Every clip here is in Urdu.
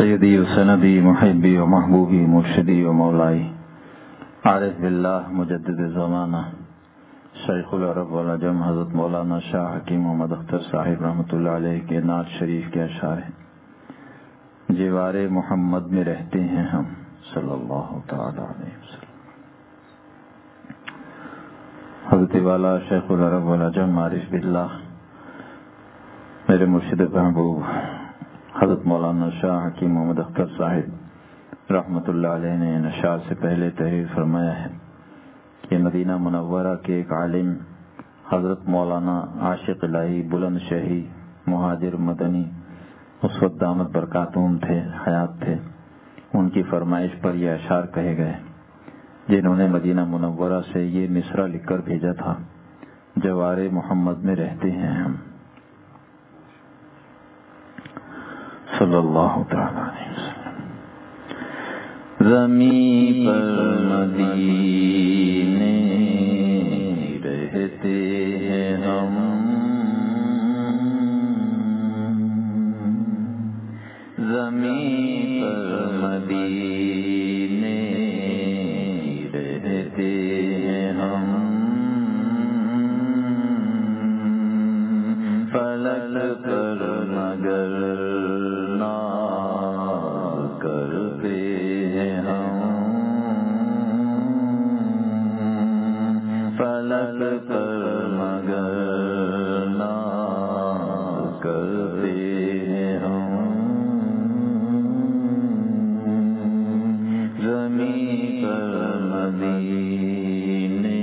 سیدی و سندی محبی و محبوبی مرشدی و مولائی عارف باللہ مجدد زمانہ شیخ العرب والعجم حضرت مولانا شاہ حکیم محمد اختر صاحب رحمۃ اللہ علیہ کے نعت شریف کے اشعار ہیں۔ جوار محمد میں رہتے ہیں ہم صلی اللہ تعالی علیہ وسلم۔ حضرت والا شیخ العرب والعجم عارف باللہ میرے مرشد محبوب حضرت مولانا شاہ حکیم محمد اختر صاحب رحمۃ اللہ علیہ نے ان اشعار سے پہلے تحریر فرمایا ہے کہ مدینہ منورہ کے ایک عالم حضرت مولانا عاشق الہی بلند شہی مہاجر مدنی اس وقت دامت برکاتہم تھے، حیات تھے۔ ان کی فرمائش پر یہ اشعار کہے گئے جنہوں نے مدینہ منورہ سے یہ مصرع لکھ کر بھیجا تھا: جوار محمد میں رہتے ہیں ہم صلی اللہ تعالی علیہ وسلم۔ زمین پر مدینے رہتے ہیں ہم، زمین پر مدینے رہتے ہیں ہم، فلک پر مگر کرتے ہیں ہم، فلک پر مگر نہ کرتے ہیں ہم، زمین پر مدینے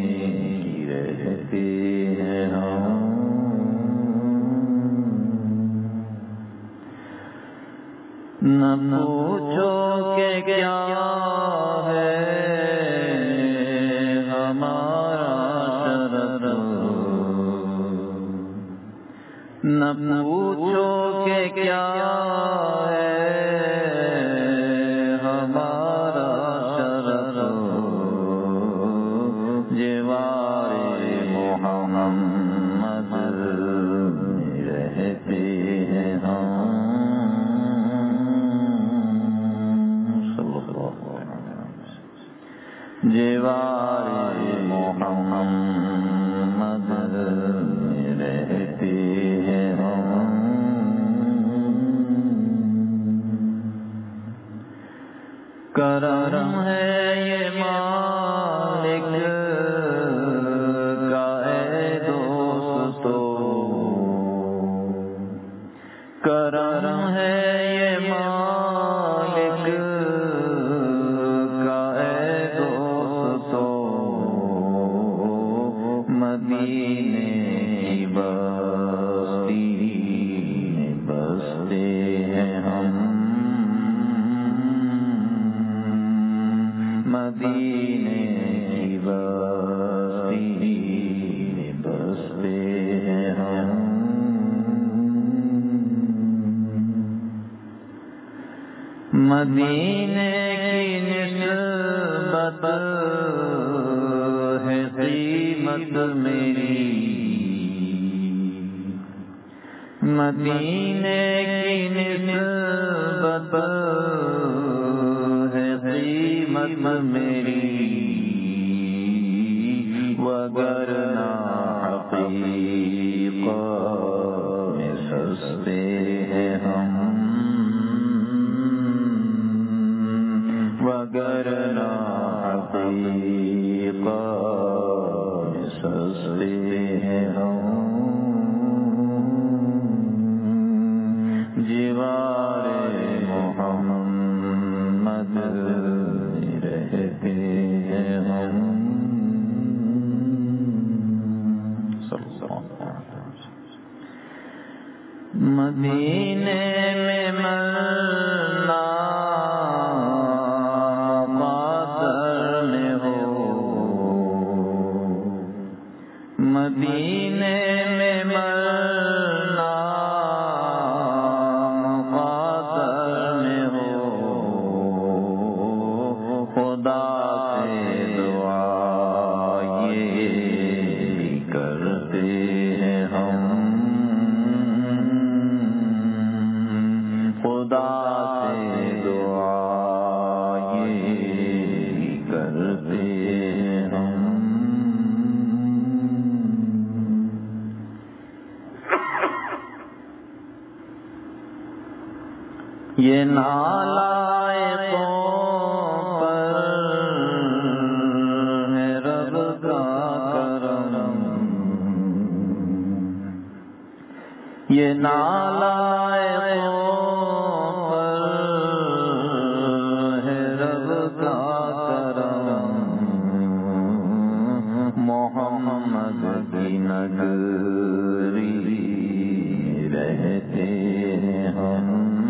رہتے ہیں ہم۔ نہ پوچھو کہ کیا ہے ہمارا شرط، نہ پوچھو کہ کیا ہے ہمارا شرط، جوار محمد رہتے ہیں ہم، جوار محمد رہتے ہیں ہم۔ کرم ہے یہ مالک کا اے دوستو، کرم ہے یہ مالک کا اے دوستو، مدینے کی بستی میں بستے ہیں ہم، مدینے کی بستی میں بستے ہیں ہم، مدینے کی نسبت ہے قیمت میری، مدینے کی نسبت ہے قیمت میری، وگرنہ حقیقت میں سستے ہیں ہم، وگرنہ حقیقت میں سستے ہیں ہم، جوار محمد رہتے ہیں ہم، مدینے میں ملنا مدینے میں مرنا مقادر میں ہو، خدا سے دعا یہ کرتے ہیں ہم، خدا سے یہ نالائقوں پر ہے رب کا کرم، یہ نالائقوں پر ہے رب کا کرم، محمد کی نگری رہتے ہم،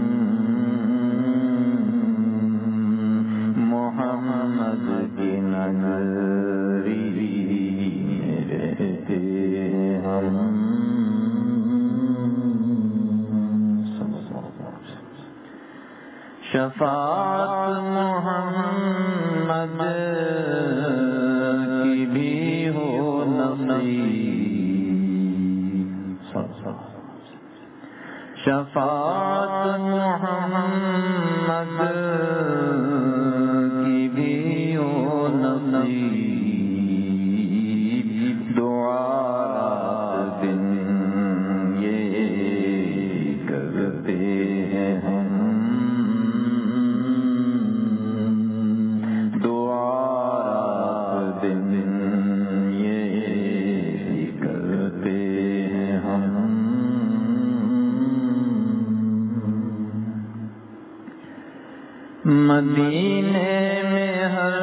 محمد کی نگری رہتے ہم۔ شفاعت محمد کی بھی ہو نصیب، شفاعت محمد کی بھی ہو نصیب، دعا دن یہ کرتے ہیں ہم، مدینے میں ہر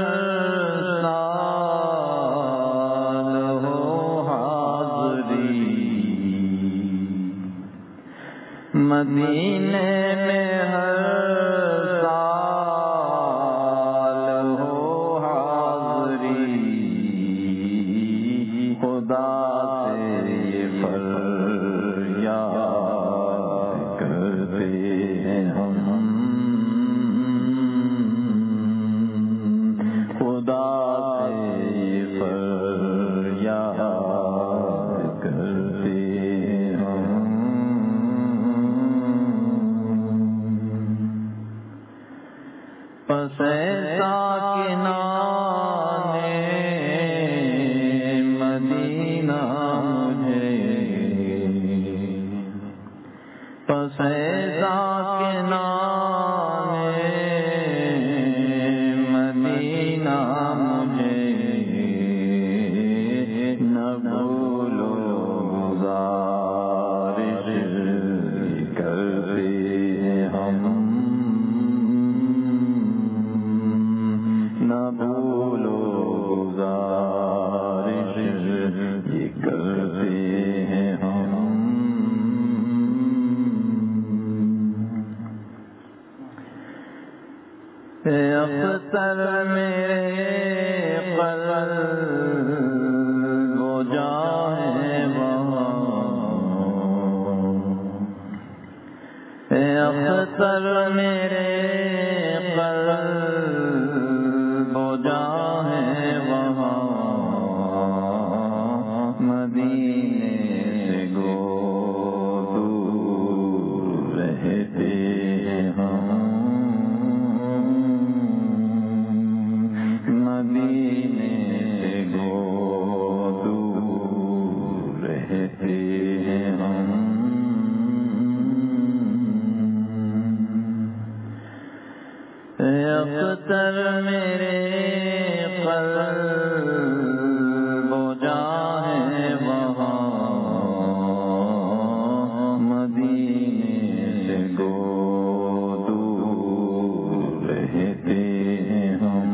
سال ہو حاضری، مدینے میں ہر سال ہو حاضری، خدا سے فریاد کرتے ہیں ہم، خدا سے فریاد کرتے ہم۔ پس ساکنان مدینہ مجھے، پس ساکنان مدینہ مجھے، نہ بھولو گزارش کرتے ہم، نہ بھولو گزارش یہ کرتے ہیں ہم۔ اختر میرے قلب و جاں ہے وہاں، اختر میرے قلب و جاں ہے وہاں، مدینے سے گو دور رہتے ہیں ہم، مدینے سے گو دور رہتے ہیں ہم۔ اختر میرے قلب و جاں ہے وہاں، مدینے سے گو دور رہتے ہیں ہم،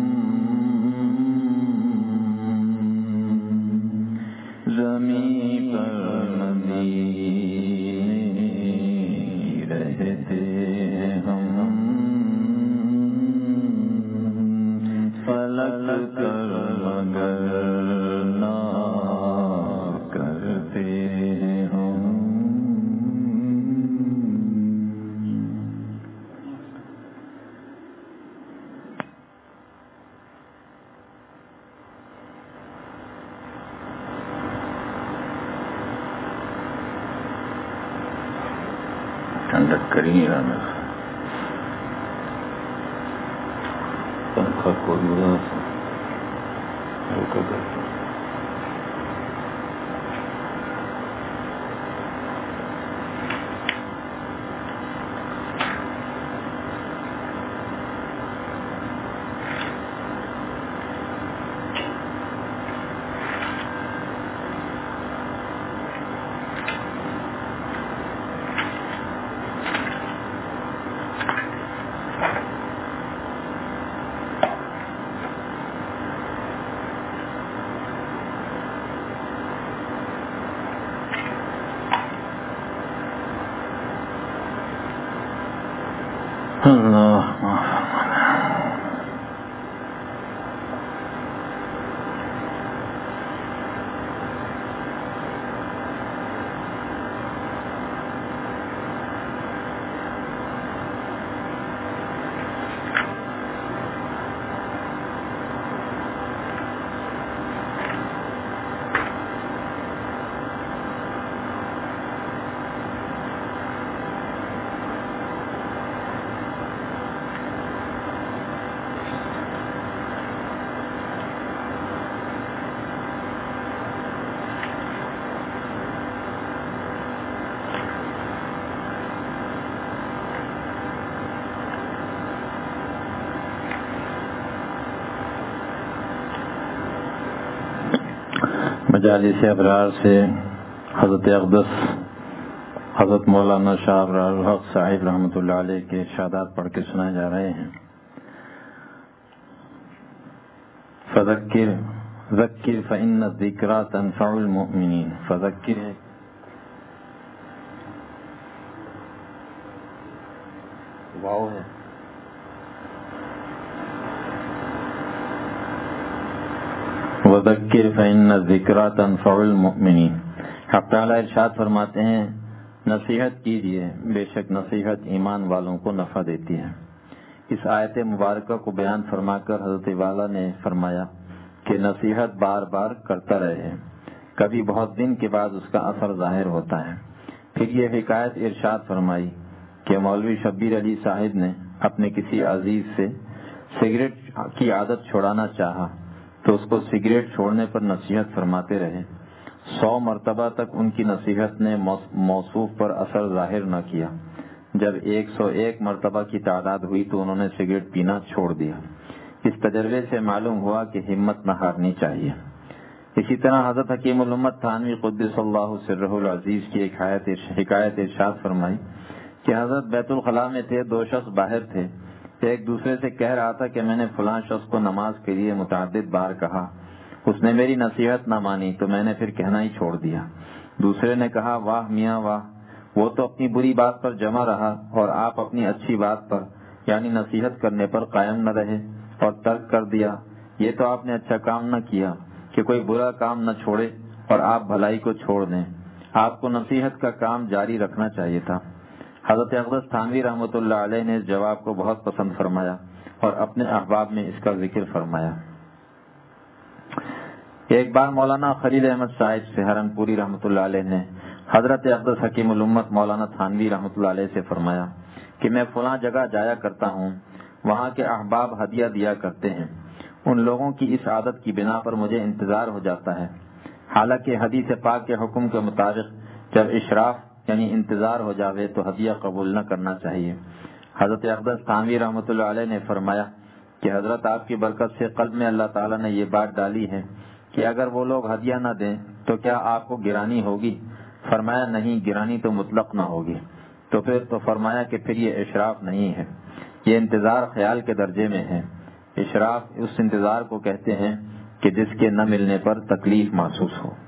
زمین پر مدینے رہتے ہیں ہم، فلک کر مگر نہ کرتے ہیں ہم۔ ٹھنڈک کریے ہمیں، پنکھا کو ہلکا کرتے۔ مجالس ابرار سے حضرت اقدس حضرت مولانا شاہ ابرار الحق صاحب رحمۃ اللہ علیہ کے ارشادات پڑھ کے سنائے جا رہے ہیں۔ فذکر ذکر فإن الذکریٰ تنفع المؤمنین۔ فذکر واو ہے، وذکر فإن الذکریٰ تنفع المؤمنین۔ حق تعالیٰ ارشاد فرماتے ہیں نصیحت کیجیے، بے شک نصیحت ایمان والوں کو نفع دیتی ہے۔ اس آیت مبارکہ کو بیان فرما کر حضرت والا نے فرمایا کہ نصیحت بار بار کرتا رہے، کبھی بہت دن کے بعد اس کا اثر ظاہر ہوتا ہے۔ پھر یہ حکایت ارشاد فرمائی کہ مولوی شبیر علی صاحب نے اپنے کسی عزیز سے سگریٹ کی عادت چھوڑانا چاہا تو اس کو سگریٹ چھوڑنے پر نصیحت فرماتے رہے۔ 100 مرتبہ تک ان کی نصیحت نے موصوف پر اثر ظاہر نہ کیا۔ جب 101 مرتبہ کی تعداد ہوئی تو انہوں نے سگریٹ پینا چھوڑ دیا۔ اس تجربے سے معلوم ہوا کہ ہمت نہ ہارنی چاہیے۔ اسی طرح حضرت حکیم الامت تھانوی قدس اللہ سرہ العزیز کی ایک حکایت ارشاد فرمائی کہ حضرت بیت الخلاء میں تھے، 2 شخص باہر تھے۔ ایک دوسرے سے کہہ رہا تھا کہ میں نے فلاں شخص کو نماز کے لیے متعدد بار کہا، اس نے میری نصیحت نہ مانی تو میں نے پھر کہنا ہی چھوڑ دیا۔ دوسرے نے کہا واہ میاں واہ، وہ تو اپنی بری بات پر جمع رہا اور آپ اپنی اچھی بات پر یعنی نصیحت کرنے پر قائم نہ رہے اور ترک کر دیا۔ یہ تو آپ نے اچھا کام نہ کیا کہ کوئی برا کام نہ چھوڑے اور آپ بھلائی کو چھوڑ دیں۔ آپ کو نصیحت کا کام جاری رکھنا چاہیے تھا۔ حضرت اقدس تھانوی رحمۃ اللہ علیہ نے اس جواب کو بہت پسند فرمایا اور اپنے احباب میں اس کا ذکر فرمایا۔ ایک بار مولانا خلیل احمد صاحب سہارنپوری رحمۃ اللہ علیہ نے حضرت اقدس حکیم الامت مولانا تھانوی رحمۃ اللہ علیہ سے فرمایا کہ میں فلاں جگہ جایا کرتا ہوں، وہاں کے احباب ہدیہ دیا کرتے ہیں، ان لوگوں کی اس عادت کی بنا پر مجھے انتظار ہو جاتا ہے، حالانکہ حدیث پاک کے حکم کے مطابق جب اشراف یعنی انتظار ہو جاوے تو ہدیہ قبول نہ کرنا چاہیے۔ حضرت اقدس تھانوی رحمۃ اللہ علیہ نے فرمایا کہ حضرت آپ کی برکت سے قلب میں اللہ تعالیٰ نے یہ بات ڈالی ہے کہ اگر وہ لوگ ہدیہ نہ دیں تو کیا آپ کو گرانی ہوگی؟ فرمایا نہیں، گرانی تو مطلق نہ ہوگی۔ تو فرمایا کہ پھر یہ اشراف نہیں ہے، یہ انتظار خیال کے درجے میں ہے۔ اشراف اس انتظار کو کہتے ہیں کہ جس کے نہ ملنے پر تکلیف محسوس ہو۔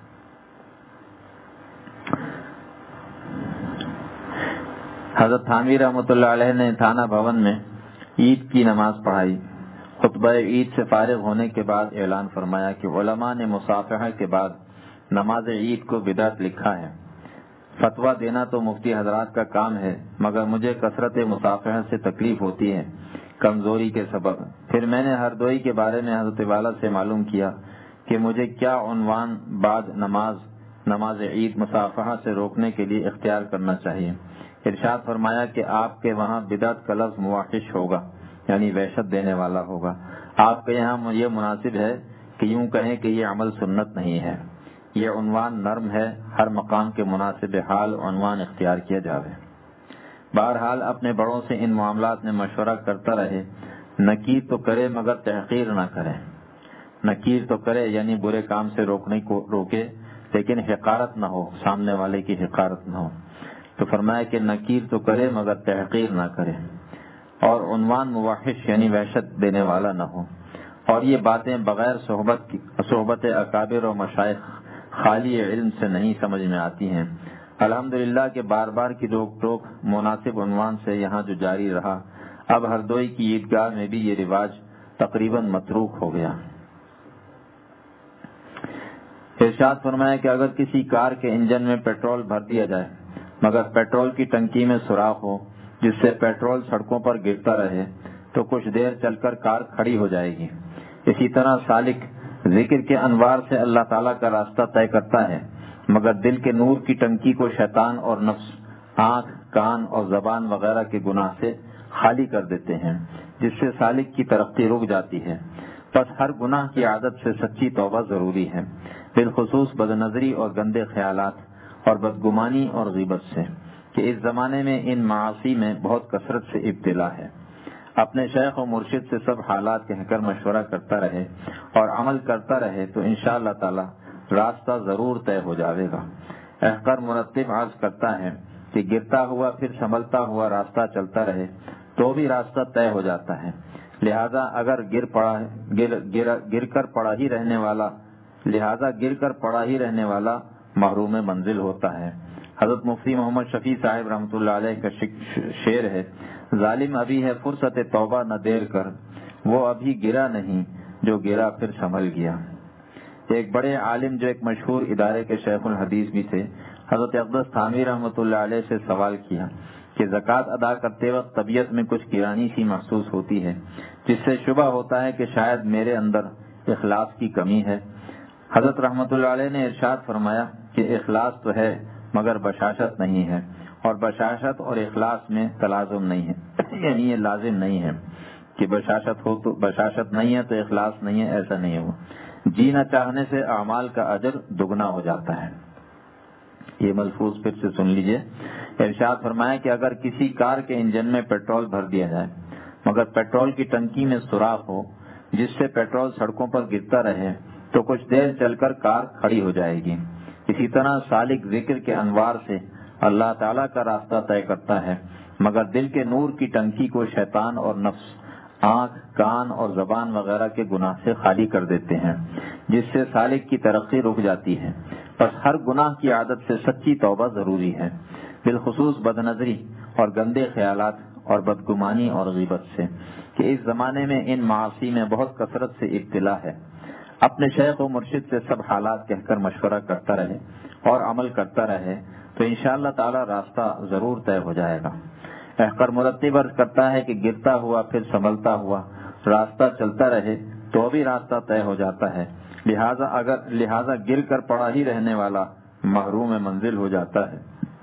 حضرت تھانوی رحمۃ اللہ علیہ نے تھانہ بھون میں عید کی نماز پڑھائی۔ خطبہ عید سے فارغ ہونے کے بعد اعلان فرمایا کہ علماء نے مصافحہ کے بعد نماز عید کو بدعت لکھا ہے۔ فتویٰ دینا تو مفتی حضرات کا کام ہے، مگر مجھے کثرت مصافحہ سے تکلیف ہوتی ہے کمزوری کے سبب۔ پھر میں نے ہر دوئی کے بارے میں حضرت والا سے معلوم کیا کہ مجھے کیا عنوان بعد نماز عید مصافحہ سے روکنے کے لیے اختیار کرنا چاہیے۔ ارشاد فرمایا کہ آپ کے وہاں بدعت کا لفظ مواحش ہوگا، یعنی وحشت دینے والا ہوگا۔ آپ کے یہاں یہ مناسب ہے کہ یوں کہیں کہ یہ عمل سنت نہیں ہے۔ یہ عنوان نرم ہے، ہر مقام کے مناسب حال عنوان اختیار کیا جاوے۔ بہرحال اپنے بڑوں سے ان معاملات میں مشورہ کرتا رہے۔ نکیر تو کرے مگر تحقیر نہ کرے۔ نکیر تو کرے یعنی برے کام سے روکنے کو روکے، لیکن حقارت نہ ہو، سامنے والے کی حقارت نہ ہو۔ تو فرمایا کہ نکیر تو کرے مگر تحقیر نہ کرے، اور عنوان مواحش یعنی وحشت دینے والا نہ ہو۔ اور یہ باتیں بغیر صحبت اکابر و مشائخ خالی علم سے نہیں سمجھ میں آتی ہیں۔ الحمدللہ کہ بار بار کی روک ٹوک مناسب عنوان سے یہاں جو جاری رہا، اب ہردوئی کی عیدگاہ میں بھی یہ رواج تقریباً متروک ہو گیا۔ ارشاد فرمایا کہ اگر کسی کار کے انجن میں پیٹرول بھر دیا جائے مگر پیٹرول کی ٹنکی میں سوراخ ہو جس سے پیٹرول سڑکوں پر گرتا رہے تو کچھ دیر چل کر کار کھڑی ہو جائے گی۔ اسی طرح سالک ذکر کے انوار سے اللہ تعالیٰ کا راستہ طے کرتا ہے مگر دل کے نور کی ٹنکی کو شیطان اور نفس آنکھ، کان اور زبان وغیرہ کے گناہ سے خالی کر دیتے ہیں، جس سے سالک کی ترقی رک جاتی ہے۔ پس ہر گناہ کی عادت سے سچی توبہ ضروری ہے، بالخصوص بدنظری اور گندے خیالات اور بدگمانی اور غیبت سے، کہ اس زمانے میں ان معاصی میں بہت کثرت سے ابتلا ہے۔ اپنے شیخ و مرشد سے سب حالات کہہ کر مشورہ کرتا رہے اور عمل کرتا رہے تو انشاءاللہ تعالی راستہ ضرور طے ہو جاوے گا۔ احقر مرتب عرض کرتا ہے کہ گرتا ہوا پھر سنبھلتا ہوا راستہ چلتا رہے تو بھی راستہ طے ہو جاتا ہے، لہذا اگر گر کر پڑا ہی رہنے والا محروم منزل ہوتا ہے۔ حضرت مفتی محمد شفیع صاحب رحمۃ اللہ علیہ کا شعر ہے، ظالم ابھی ہے فرصت توبہ نہ دیر کر، وہ ابھی گرا نہیں جو گرا پھر سنبھل گیا۔ ایک بڑے عالم جو ایک مشہور ادارے کے شیخ الحدیث بھی تھے، حضرت اقدس تھانوی رحمۃ اللہ علیہ سے سوال کیا کہ زکوٰۃ ادا کرتے وقت طبیعت میں کچھ گرانی سی محسوس ہوتی ہے جس سے شبہ ہوتا ہے کہ شاید میرے اندر اخلاص کی کمی ہے۔ حضرت رحمۃ اللہ علیہ نے ارشاد فرمایا کہ اخلاص تو ہے مگر بشاشت نہیں ہے، اور بشاشت اور اخلاص میں تلازم نہیں ہے، یعنی یہ لازم نہیں ہے کہ بشاشت ہو تو بشاشت نہیں ہے تو اخلاص نہیں ہے، ایسا نہیں ہو۔ جی نہ چاہنے سے اعمال کا اجر دگنا ہو جاتا ہے۔ یہ ملفوظ پھر سے سن لیجئے۔ ارشاد فرمایا کہ اگر کسی کار کے انجن میں پیٹرول بھر دیا جائے مگر پیٹرول کی ٹنکی میں سوراخ ہو جس سے پیٹرول سڑکوں پر گرتا رہے تو کچھ دیر چل کر کار کھڑی ہو جائے گی۔ اسی طرح سالک ذکر کے انوار سے اللہ تعالیٰ کا راستہ طے کرتا ہے مگر دل کے نور کی ٹنکی کو شیطان اور نفس آنکھ، کان اور زبان وغیرہ کے گناہ سے خالی کر دیتے ہیں، جس سے سالک کی ترقی رک جاتی ہے۔ پس ہر گناہ کی عادت سے سچی توبہ ضروری ہے، بالخصوص بدنظری اور گندے خیالات اور بدگمانی اور غیبت سے، کہ اس زمانے میں ان معاصی میں بہت کثرت سے ابتلا ہے۔ اپنے شیخ و مرشد سے سب حالات کہہ کر مشورہ کرتا رہے اور عمل کرتا رہے تو انشاءاللہ تعالی راستہ ضرور طے ہو جائے گا۔ احقر مرتب عرض کرتا ہے کہ گرتا ہوا پھر سنبھلتا ہوا راستہ چلتا رہے تو بھی راستہ طے ہو جاتا ہے، لہذا گر کر پڑا ہی رہنے والا محروم منزل ہو جاتا ہے،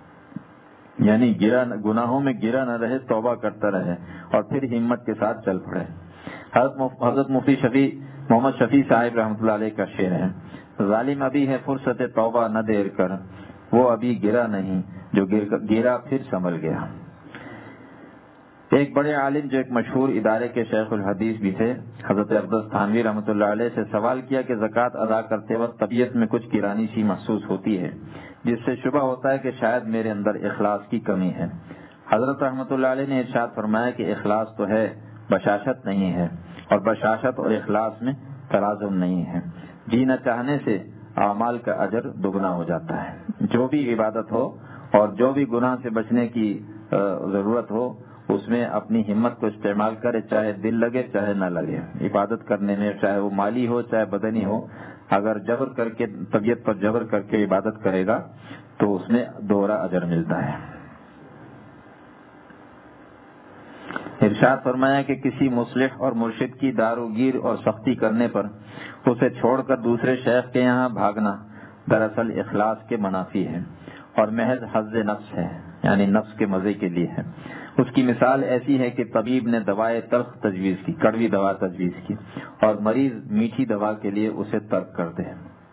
یعنی گناہوں میں گرا نہ رہے، توبہ کرتا رہے اور پھر ہمت کے ساتھ چل پڑے۔ حضرت مفتی محمد شفیع صاحب رحمۃ اللہ علیہ کا شعر ہے، ظالم ابھی ہے فرصت توبہ نہ دیر کر، وہ ابھی گرا نہیں جو گرا پھر سنبھل گیا۔ ایک بڑے عالم جو ایک مشہور ادارے کے شیخ الحدیث بھی تھے، حضرت اقدس تھانوی رحمۃ اللہ علیہ سے سوال کیا کہ زکوٰۃ ادا کرتے وقت طبیعت میں کچھ گرانی سی محسوس ہوتی ہے جس سے شبہ ہوتا ہے کہ شاید میرے اندر اخلاص کی کمی ہے۔ حضرت رحمۃ اللہ علیہ نے ارشاد فرمایا کہ اخلاص تو ہے، بشاشت نہیں ہے، اور بشاشت اور اخلاص میں تلازم نہیں ہے۔ جی نہ چاہنے سے اعمال کا اجر دگنا ہو جاتا ہے۔ جو بھی عبادت ہو اور جو بھی گناہ سے بچنے کی ضرورت ہو اس میں اپنی ہمت کو استعمال کرے، چاہے دل لگے چاہے نہ لگے۔ عبادت کرنے میں چاہے وہ مالی ہو چاہے بدنی ہو، اگر جبر کر کے طبیعت پر جبر کر کے عبادت کرے گا تو اس میں دوہرا اجر ملتا ہے۔ ارشاد فرمایا کہ کسی مصلح اور مرشد کی داروگیر اور سختی کرنے پر اسے چھوڑ کر دوسرے شیخ کے یہاں بھاگنا دراصل اخلاص کے منافی ہے اور محض حظ نفس ہے، یعنی نفس کے مزے کے لیے ہے۔ اس کی مثال ایسی ہے کہ طبیب نے دوائے تلخ تجویز کی، کڑوی دوا تجویز کی، اور مریض میٹھی دوا کے لیے اسے ترک کر دے۔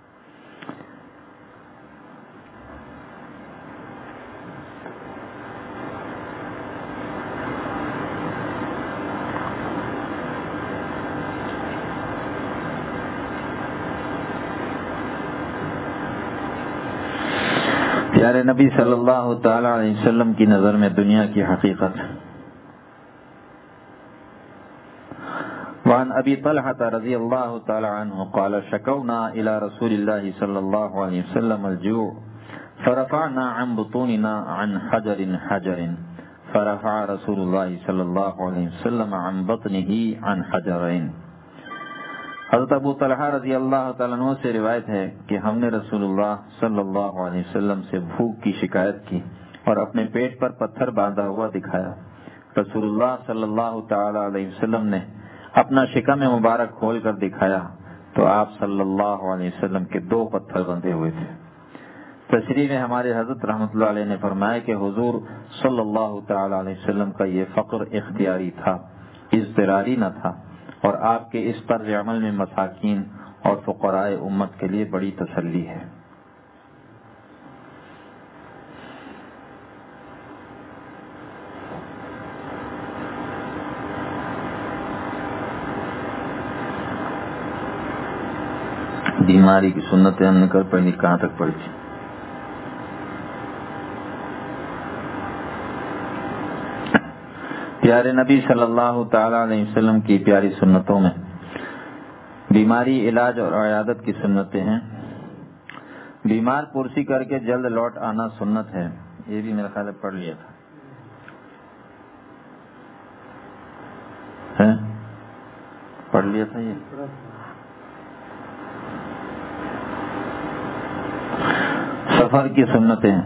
پیارے نبی صلی اللہ تعالی علیہ وسلم کی نظر میں دنیا کی حقیقت۔ وعن ابی طلحة رضی اللہ تعالی عنہ قال شکونا الى رسول اللہ صلی اللہ علیہ وسلم الجوع فرفعنا عن بطوننا عن حجر فرفع رسول اللہ صلی اللہ علیہ وسلم عن بطنه عن حجرین۔ حضرت ابو طلحہ رضی اللہ تعالیٰ عنہ سے روایت ہے کہ ہم نے رسول اللہ صلی اللہ علیہ وسلم سے بھوک کی شکایت کی اور اپنے پیٹ پر پتھر باندھا ہوا دکھایا۔ رسول اللہ صلی اللہ تعالی علیہ وسلم نے اپنا شکم مبارک کھول کر دکھایا تو آپ صلی اللہ علیہ وسلم کے 2 پتھر بندھے ہوئے تھے۔ تشریح میں ہمارے حضرت رحمۃ اللہ علیہ نے فرمایا کہ حضور صلی اللہ تعالی علیہ وسلم کا یہ فقر اختیاری تھا، اضطراری نہ تھا، اور آپ کے اس طرز عمل میں مساکین اور فقراء امت کے لیے بڑی تسلی ہے۔ بیماری کی سنتیں ہم نے کل پڑھی، کہاں تک پڑھی تھی؟ پیارے نبی صلی اللہ تعالی علیہ وسلم کی پیاری سنتوں میں بیماری، علاج اور عیادت کی سنتیں ہیں۔ بیمار پرسی کر کے جلد لوٹ آنا سنت ہے، یہ بھی میرا خیال ہے پڑھ لیا تھا، پڑھ لیا تھا۔ یہ سفر کی سنتیں،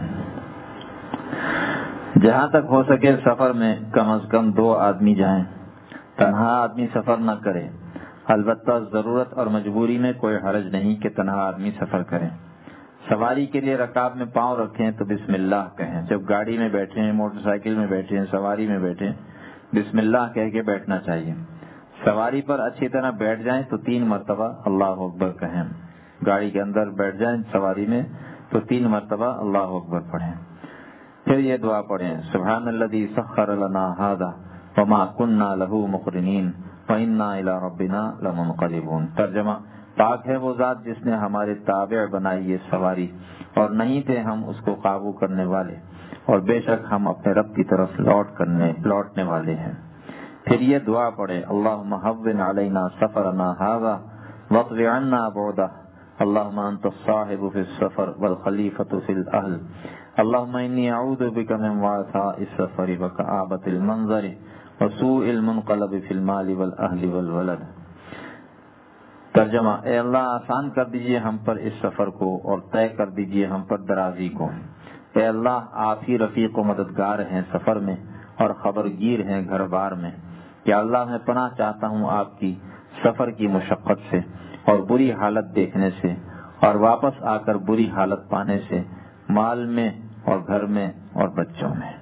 جہاں تک ہو سکے سفر میں کم از کم 2 آدمی جائیں، تنہا آدمی سفر نہ کرے۔ البتہ ضرورت اور مجبوری میں کوئی حرج نہیں کہ تنہا آدمی سفر کرے۔ سواری کے لیے رکاب میں پاؤں رکھیں تو بسم اللہ کہیں۔ جب گاڑی میں بیٹھے ہیں، موٹر سائیکل میں بیٹھے ہیں، سواری میں بیٹھے ہیں، بسم اللہ کہہ کے بیٹھنا چاہیے۔ سواری پر اچھی طرح بیٹھ جائیں تو 3 مرتبہ اللہ اکبر کہیں۔ گاڑی کے اندر بیٹھ جائیں سواری میں تو 3 مرتبہ اللہ اکبر پڑھیں۔ پھر یہ دعا پڑھیں، سبحان الذی سخر لنا ھذا وما كنا له مقرنین وإنا إلی ربنا لمنقلبون۔ ترجمہ، پاک ہے وہ ذات جس نے ہمارے تابع بنائی یہ سواری اور نہیں تھے ہم اس کو قابو کرنے والے، اور بے شک ہم اپنے رب کی طرف لوٹنے والے ہیں۔ پھر یہ دعا پڑھیں، اللہم ہون علینا سفرنا ھذا واطوی عنا بعدہ، اللہم انت الصاحب فی السفر والخلیفۃ فی الاہل، اللہم انی اعوذ بک من وعثاء السفر وکآبۃ المنظر وسوء المنقلب فی المال والاہل والولد۔ ترجمہ، اے اللہ آسان کر دیجئے ہم پر اس سفر کو اور طے کر دیجئے ہم پر درازی کو۔ اے اللہ آپ ہی رفیق و مددگار ہیں سفر میں اور خبرگیر ہیں گھر بار میں۔ یا اللہ میں پناہ چاہتا ہوں آپ کی سفر کی مشقت سے اور بری حالت دیکھنے سے، اور واپس آ کر بری حالت پانے سے، مال میں اور گھر میں اور بچوں میں۔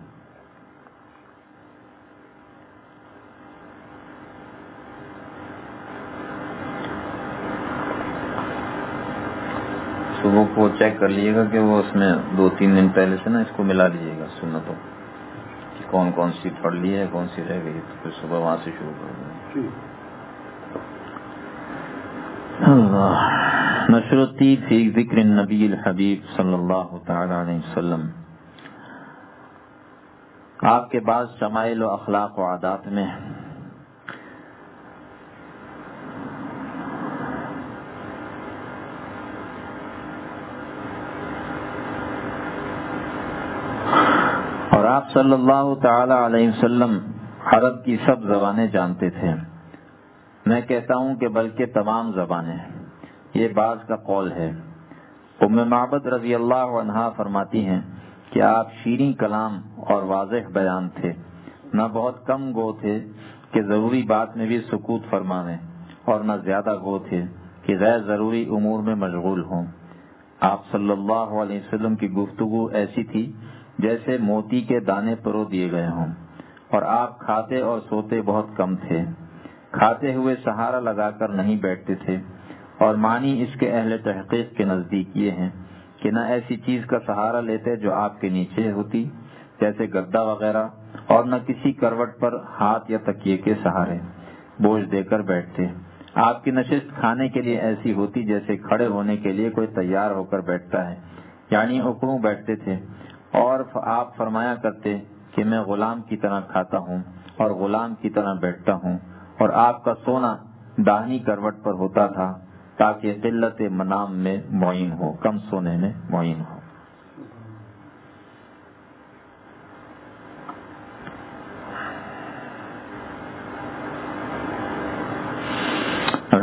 صبح کو چیک کر لیجیے گا کہ وہ اس میں 2-3 دن پہلے سے نا اس کو ملا لیجیے گا سنتوں کہ کون کون سی پڑھ لی ہے، کون سی رہ گئی، تو پھر صبح وہاں سے شروع کر دیں۔ نشر الطیب فی ذکر النبی الحبیب صلی اللہ تعالی علیہ وسلم۔ آپ کے بعض شمائل و اخلاق و عادات میں اور آپ صلی اللہ تعالی علیہ وسلم عرب کی سب زبانیں جانتے تھے، میں کہتا ہوں کہ بلکہ تمام زبانیں، یہ بعض کا قول ہے۔ ام معبد رضی اللہ عنہا فرماتی ہیں کہ آپ شیریں کلام اور واضح بیان تھے، نہ بہت کم گو تھے کہ ضروری بات میں بھی سکوت فرمانے، اور نہ زیادہ گو تھے کہ غیر ضروری امور میں مشغول ہوں۔ آپ صلی اللہ علیہ وسلم کی گفتگو ایسی تھی جیسے موتی کے دانے پرو دیے گئے ہوں، اور آپ کھاتے اور سوتے بہت کم تھے، کھاتے ہوئے سہارا لگا کر نہیں بیٹھتے تھے، اور معنی اس کے اہل تحقیق کے نزدیک یہ ہیں کہ نہ ایسی چیز کا سہارا لیتے جو آپ کے نیچے ہوتی جیسے گدا وغیرہ، اور نہ کسی کروٹ پر ہاتھ یا تکیے کے سہارے بوجھ دے کر بیٹھتے۔ آپ کی نشست کھانے کے لیے ایسی ہوتی جیسے کھڑے ہونے کے لیے کوئی تیار ہو کر بیٹھتا ہے، یعنی اکڑوں بیٹھتے تھے، اور آپ فرمایا کرتے کہ میں غلام کی طرح کھاتا ہوں اور غلام کی طرح بیٹھتا ہوں، اور آپ کا سونا داہنی کروٹ پر ہوتا تھا تاکہ قلت منام میں معین ہو، کم سونے میں معین ہو۔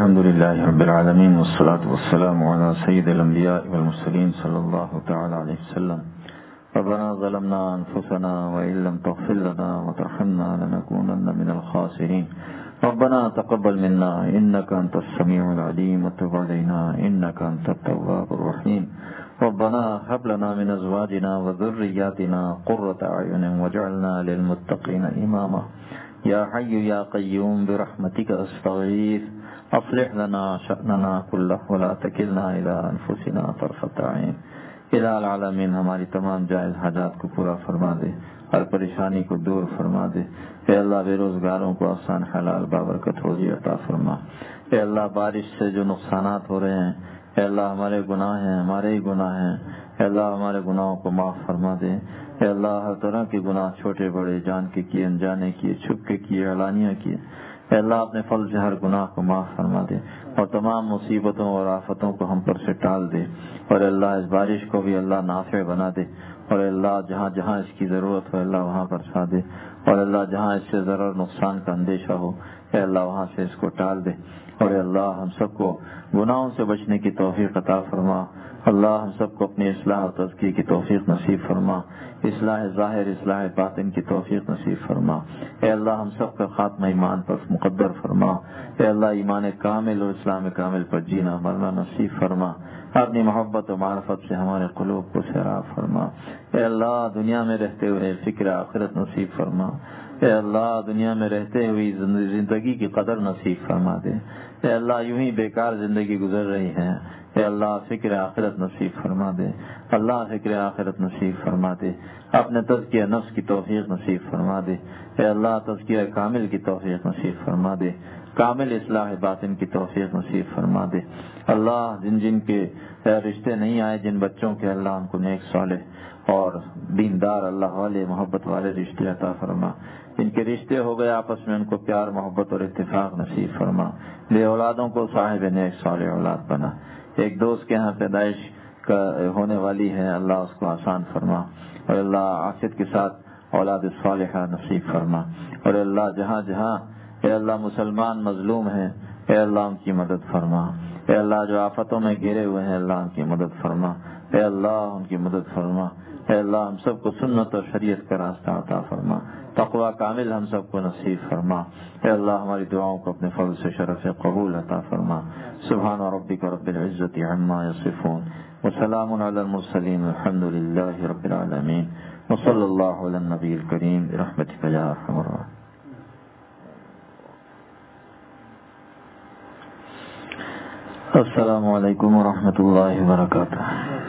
الحمد لله رب العالمين والصلاة والسلام على سيد الأنبياء والمرسلين صلى الله تعالى عليه وسلم. ربنا ظلمنا أنفسنا وإن لم تغفر لنا وترحمنا لنكونن من الخاسرين. ربنا تقبل منا إنك أنت السميع العليم وتب علينا إنك أنت التواب الرحيم. ربنا هب لنا من أزواجنا وذرياتنا قرة أعين واجعلنا للمتقين إماما. يا حي يا قيوم برحمتك أستغيث اصلح لنا شأننا كله ولا تکلنا إلى أنفسنا طرفة عين. الہ العالمین ہماری تمام جائز حاجات کو پورا فرما دے، ہر پریشانی کو دور فرما دے. اے اللہ بے روزگاروں کو آسان حلال بابرکت روزی عطا فرما. اے اللہ بارش سے جو نقصانات ہو رہے ہیں، اے اللہ ہمارے گناہ ہیں، ہمارے ہی گناہ ہیں، اے اللہ ہمارے گناہوں کو معاف فرما دے. اے اللہ ہر طرح کے گناہ چھوٹے بڑے، جان کے کیے، انجانے کیے، چھپ کے کیے، علانیہ کیے، اے اللہ اپنے فضل سے ہر گناہ کو معاف فرما دے اور تمام مصیبتوں اور آفتوں کو ہم پر سے ٹال دے. اور اللہ اس بارش کو بھی اللہ نافع بنا دے. اور اللہ جہاں جہاں اس کی ضرورت ہو اللہ وہاں برسا دے. اور اللہ جہاں اس سے ضرر نقصان کا اندیشہ ہو اے اللہ وہاں سے اس کو ٹال دے. اور اے اللہ ہم سب کو گناہوں سے بچنے کی توفیق عطا فرما. اللہ ہم سب کو اپنی اصلاح و تزکیے کی توفیق نصیب فرما. اصلاح ظاہر اصلاح باطن کی توفیق نصیب فرما. اے اللہ ہم سب کا خاتمہ ایمان پر مقدر فرما. اے اللہ ایمان کامل اور اسلام کامل پر جینا مرنا نصیب فرما. اپنی محبت و معرفت سے ہمارے قلوب کو سیراب فرما. اے اللہ دنیا میں رہتے ہوئے فکر آخرت نصیب فرما. اے اللہ دنیا میں رہتے ہوئے زندگی کی قدر نصیب فرما دے. اے اللہ یوں ہی بیکار زندگی گزر رہی ہے، اے اللہ فکر آخرت نصیب فرما دے. اللہ فکر آخرت نصیب فرما دے. اپنے تزکیہ نفس کی توفیق نصیب فرما دے. اے اللہ تزکیہ کامل کی توفیق نصیب فرما دے. کامل اصلاح باطن کی توفیق نصیب فرما دے. اللہ جن جن کے رشتے نہیں آئے، جن بچوں کے اللہ ان کو نیک صالح اور دیندار اللہ والے محبت والے رشتے عطا فرما. جن کے رشتے ہو گئے آپس میں ان کو پیار محبت اور اتفاق نصیب فرما. بے اولادوں کو صاحب نیک صالح اولاد بنا. ایک دوست کے ہاں پیدائش کا ہونے والی ہے، اللہ اس کو آسان فرما. اور اللہ عافیت کے ساتھ اولاد صالحہ نصیب فرما. اور اللہ جہاں جہاں اے اللہ مسلمان مظلوم ہیں اے اللہ ان کی مدد فرما. اے اللہ جو آفتوں میں گھرے ہوئے ہیں اللہ ان کی مدد فرما. اے اللہ ان کی مدد فرما. اے اللہ ہم سب کو سنت اور شریعت کا راستہ عطا فرما. تقوی کامل ہم سب کو نصیب فرما. اے اللہ ہماری دعاؤں کو اپنے فضل سے شرف قبول عطا فرما. سبحان ربک رب العزة عما یصفون وسلام علی المرسلین الحمد للہ رب العالمین وصلی اللہ علی النبی الکریم برحمتک یا ارحم الراحمین. السلام علیکم ورحمۃ اللہ وبرکاتہ.